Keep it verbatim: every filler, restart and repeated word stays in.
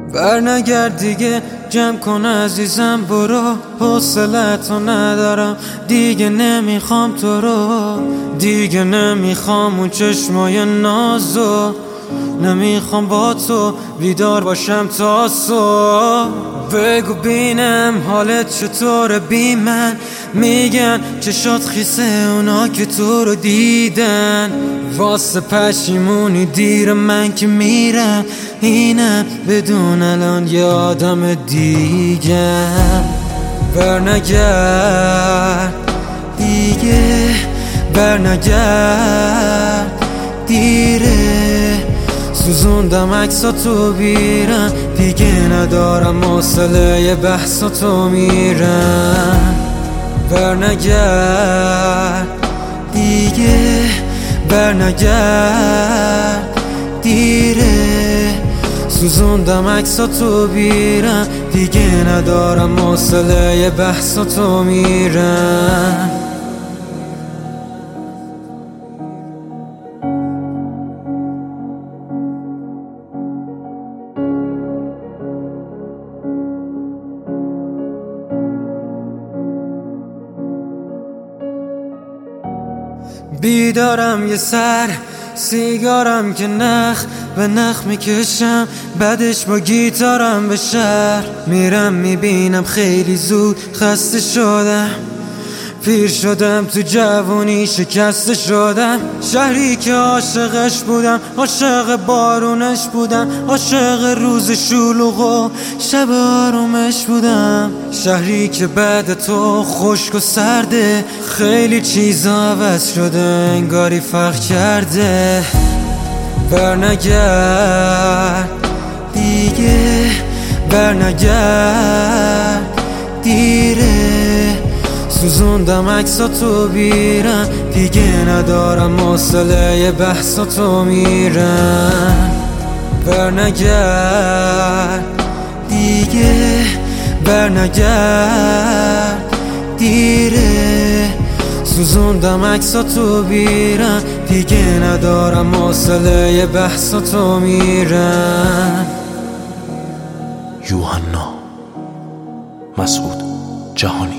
برنگرد دیگه، جمع کن عزیزم برو، حوصله‌تو ندارم دیگه، نمیخوام تو رو، دیگه نمیخوام اون چشمای نازو، نمیخوام با تو بیدار باشم تا صبح. بگو بینم حالت چطوره بی من، میگن چشات خیسه اونا که تو رو دیدن، واسه پشیمونی دیر من که میرم، اینم بدون الان یه آدم دیگه. برنگرد دیگه، برنگرد دیره، سوزوندم عکساتو بیرم، دیگه ندارم حوصله بحثاتو میرم. برنگرد دیگه، برنگرد دیره، سوزوندم عکساتو بیرم، دیگه ندارم حوصله بحثاتو میرم. بیدارم یه سر سیگارم که نخ به نخ میکشم، بعدش با گیتارم به شهر میرم، میبینم خیلی زود خسته شدم، پیر شدم تو جوونی شکسته شدم. شهری که عاشقش بودم، عاشق بارونش بودم، عاشق روز شلوغ و شب آرومش بودم. شهری که بعد تو خشک و سرده، خیلی چیزا عوض شده انگاری فرق کرده. برنگرد دیگه، برنگرد دیره، سوزوندم عکساتو بیرم، دیگه ندارم حوصله بحثاتو میرم. برنگرد دیگه، برنگرد دیره، سوزوندم عکساتو بیرم، دیگه ندارم حوصله بحثاتو میرم. یوحنا مسعود جهانی.